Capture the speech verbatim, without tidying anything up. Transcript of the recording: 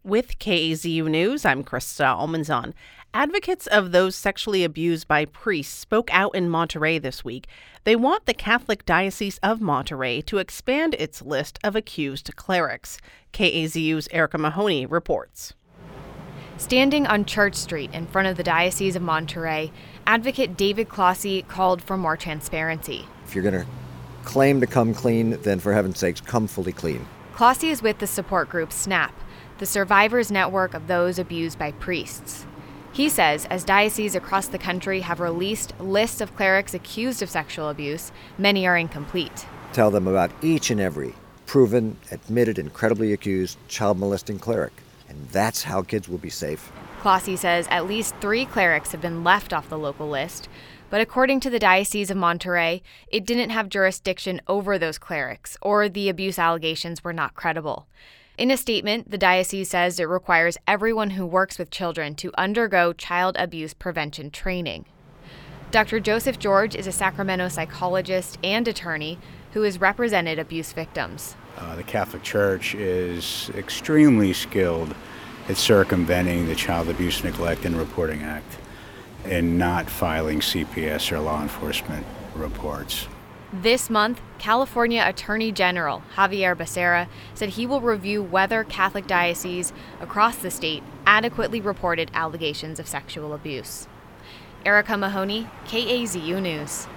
With K A Z U News, I'm Krista Almanzon. Advocates of those sexually abused by priests spoke out in Monterey this week. They want the Catholic Diocese of Monterey to expand its list of accused clerics. K A Z U's Erica Mahoney reports. Standing on Church Street in front of the Diocese of Monterey, Advocate David Clossy called for more transparency. If you're going to claim to come clean, then for heaven's sakes, come fully clean. Clossy is with the support group SNAP, the survivors network of those abused by priests. He says as dioceses across the country have released lists of clerics accused of sexual abuse, many are incomplete. Tell them about each and every proven, admitted, incredibly accused child molesting cleric. And that's how kids will be safe. Clossy says at least three clerics have been left off the local list, but according to the Diocese of Monterey, it didn't have jurisdiction over those clerics, or the abuse allegations were not credible. In a statement, the diocese says it requires everyone who works with children to undergo child abuse prevention training. Doctor Joseph George is a Sacramento psychologist and attorney who has represented abuse victims. Uh, the Catholic Church is extremely skilled at circumventing the Child Abuse, Neglect, and Reporting Act and not filing C P S or law enforcement reports. This month, California Attorney General Xavier Becerra said he will review whether Catholic dioceses across the state adequately reported allegations of sexual abuse. Erica Mahoney, K A Z U News.